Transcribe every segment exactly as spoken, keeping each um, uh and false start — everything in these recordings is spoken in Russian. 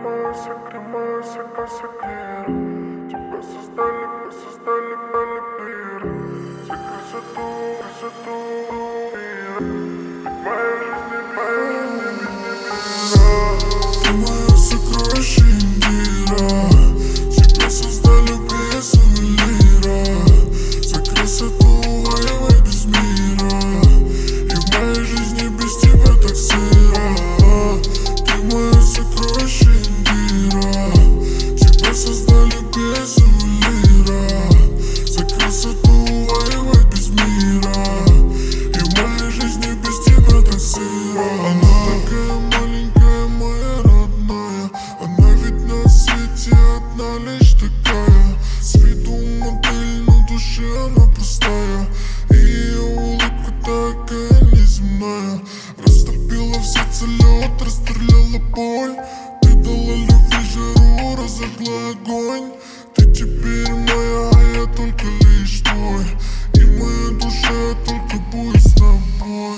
Крымайся, Крымайся, косоклир. Тебя создали, мы создали полипир. За красоту, красоту мира. Ведь моя жизнь, моя жизнь, ведь не мира. Ты мое сокровище Индира. Тебя создали без ювелира. За красоту воевать без мира. И в моей жизни без тебя так сыро. Ты мое сокровище Индира. Тебя создали без ювелира. За красоту воевать без мира. И в моей жизни без тебя так сыро. Она такая маленькая, моя родная. Она ведь на свете одна лишь такая. С виду модель, но душе она простая. И ее улыбка такая неземная. Растопила в сердце лед, расстреляла боль. Ты дала любви жару, разожгла огонь. Ты теперь моя, а я только лишь твой. И моя душа только будет с тобой.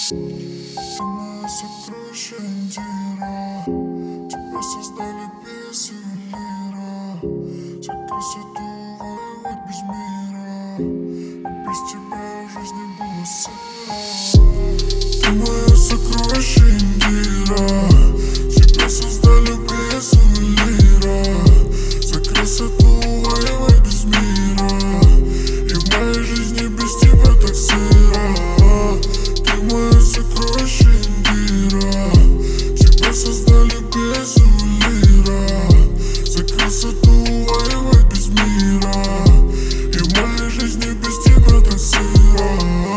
Ты моя сокровище Индира. Тебя создали без ювелира. За красоту воевать без мира. И без тебя жизнь не была сыра. Ты мое сокровище Индира. Тебя создали без ювелира. За красоту воевать без мира. И в моей жизни без тебя так сыро. Ты мое сокровище Индира. Тебя создали без ювелира. За красоту воевать без мира. И в моей жизни без тебя так сыро.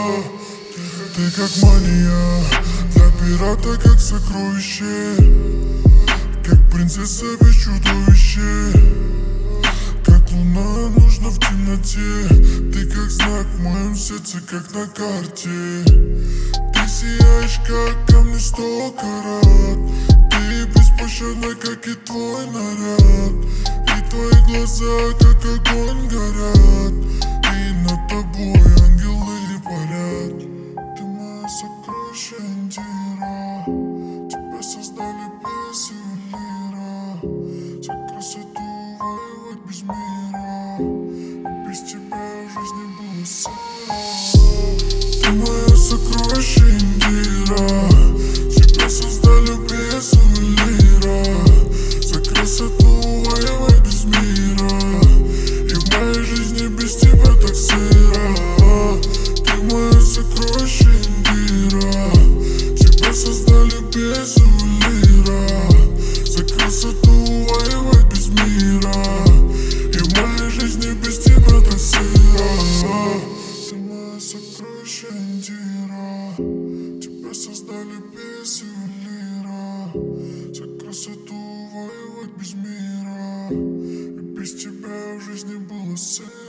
Ты как мания, для пирата как сокровище. Как принцесса без чудовище. Как луна нужна в темноте. Ты как знак в моем сердце, как на карте. Ты сияешь, как камни сто карат. Ты беспощадна, как и твой наряд. И твои глаза, как огонь, горят. И над тобой ангелы парят. Ты моя сокровище Индира. Тебя создали без ювелира. За красоту воевать без мира. И без тебя жизнь не была сыра. Ты мое сокровище Индира. Тебя создали без ювелира. За красоту воевать без мира. И в моей жизни без тебя так сыро. Ты мое сокровище Индира. Тебя создали без ювелира. За красоту воевать без мира. И в моей жизни без тебя так сыро. Ты мое сокровище Индира. Тебя создали без ювелира. За красоту воевать без мира. И без тебя в жизни было сыро.